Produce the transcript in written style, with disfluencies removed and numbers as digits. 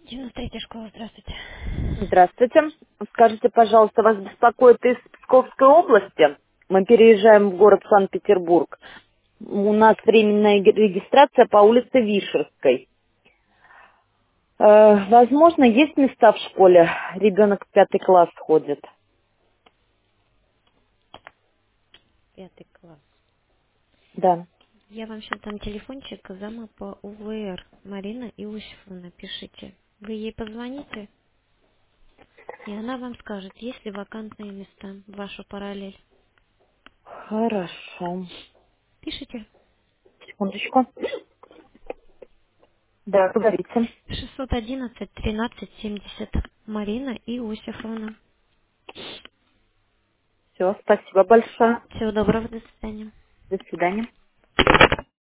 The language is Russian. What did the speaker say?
93-я школа, здравствуйте. Здравствуйте. Скажите, пожалуйста, вас беспокоит из Псковской области? Мы переезжаем в город Санкт-Петербург. У нас временная регистрация по улице Вишерской. Возможно, есть места в школе? Ребенок в 5 класс ходит. Пятый класс. Да. Я вам сейчас дам телефончик зама по УВР. Марина Иосифовна, пишите. Вы ей позвоните, и она вам скажет, есть ли вакантные места в вашу параллель. Хорошо. Пишите. Секундочку. Да, говорите. 611-13-70. Марина Иосифовна. Все, спасибо большое. Всего доброго, до свидания. До свидания.